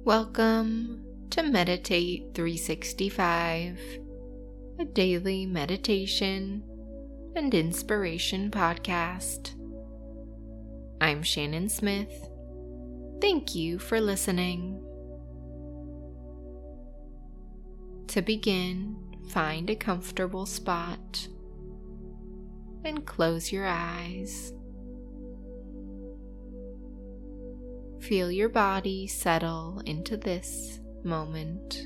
Welcome to Meditate 365, a daily meditation and inspiration podcast. I'm Shannon Smith. Thank you for listening. To begin, find a comfortable spot and close your eyes. Feel your body settle into this moment.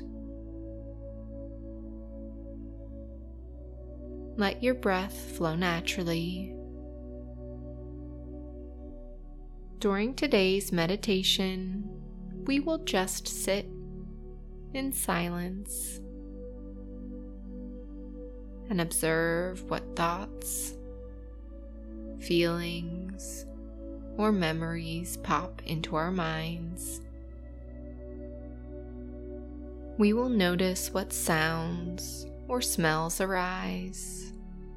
Let your breath flow naturally. During today's meditation, we will just sit in silence and observe what thoughts, feelings, or memories pop into our minds. We will notice what sounds or smells arise,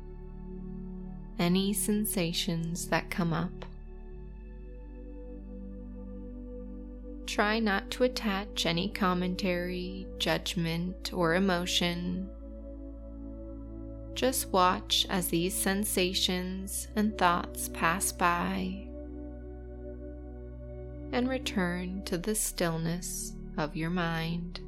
any sensations that come up. Try not to attach any commentary, judgment, or emotion. Just watch as these sensations and thoughts pass by and return to the stillness of your mind.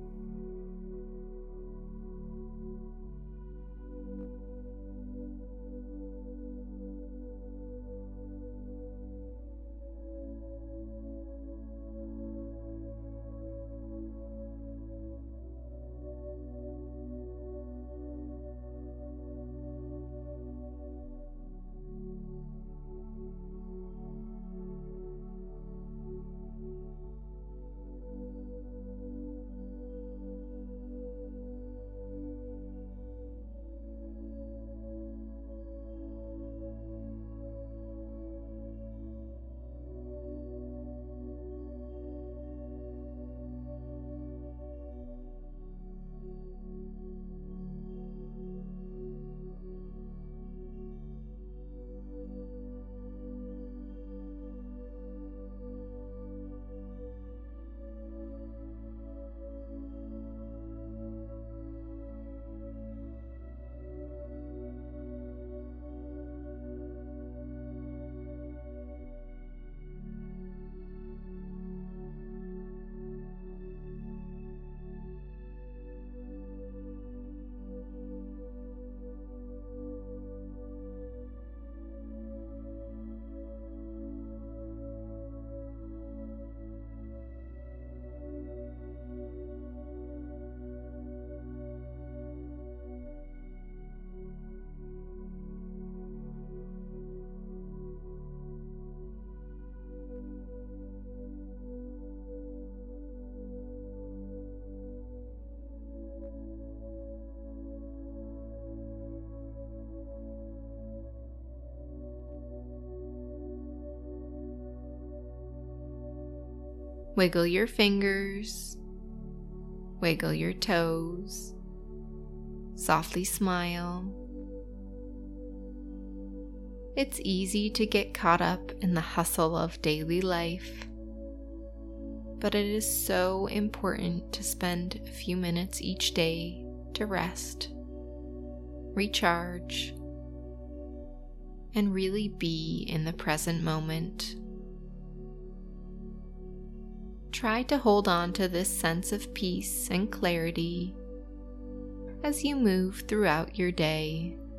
Wiggle your fingers, wiggle your toes, softly smile. It's easy to get caught up in the hustle of daily life, but it is so important to spend a few minutes each day to rest, recharge, and really be in the present moment. Try to hold on to this sense of peace and clarity as you move throughout your day.